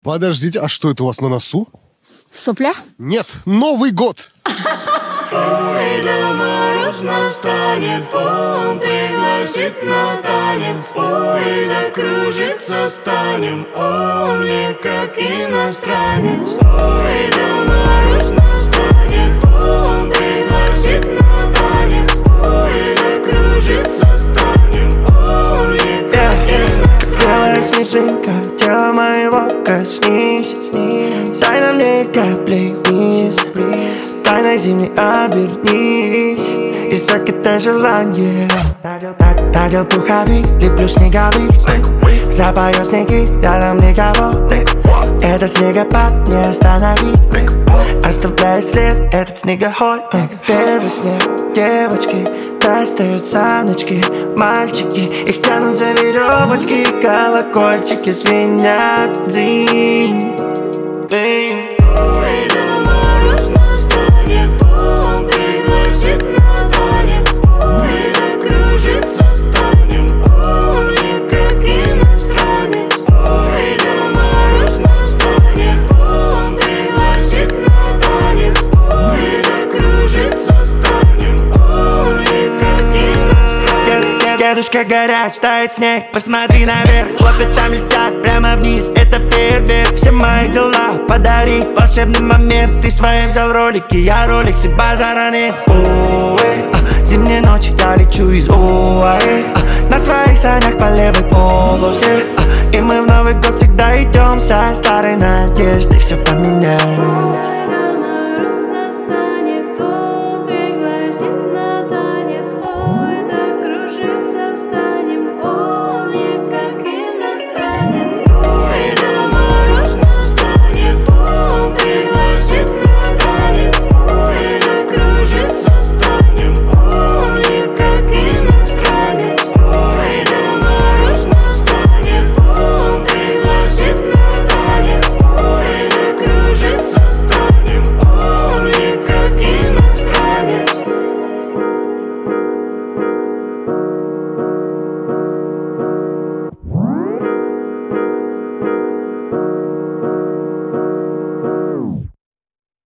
Подождите, а что это у вас на носу? Сопля? Нет, Новый год! Ой, да мороз настанет, он пригласит на танец. Ой, да кружиться станем, он не как иностранец. Ой, да мороз настанет, он пригласит на танец. Ой, да кружиться станем, он не как иностранец. Белая снежинка, тело моего коснись, дай на мне капли вниз, тайной зимней обернись и закидай желание. Надел пуховик, леплю снеговик, запою снеги, рядом никого. Этот снегопад не остановить, оставляет след этот снегоход. Первый снег, девочки достают саночки, мальчики их тянут за веревочки, колокольчики звенят, дзинь. Ой, да мороз настанет, он пригласит на танец. Ой, да кружиться станем, он не как иностранец. Ой, да мороз настанет, он пригласит на танец. Ой, да кружиться станем, он не как иностранец. Дедушка горяч, тает снег, посмотри наверх, хлопья там летят прямо вниз, это фейерверк. Все мои дела подарить волшебный момент. Ты свои взял ролики, я роликсы, базара нет. Зимние ночи я лечу из ОАЭ, на своих санях по левой полосе, и мы в Новый год всегда идем со старой надеждой все поменять.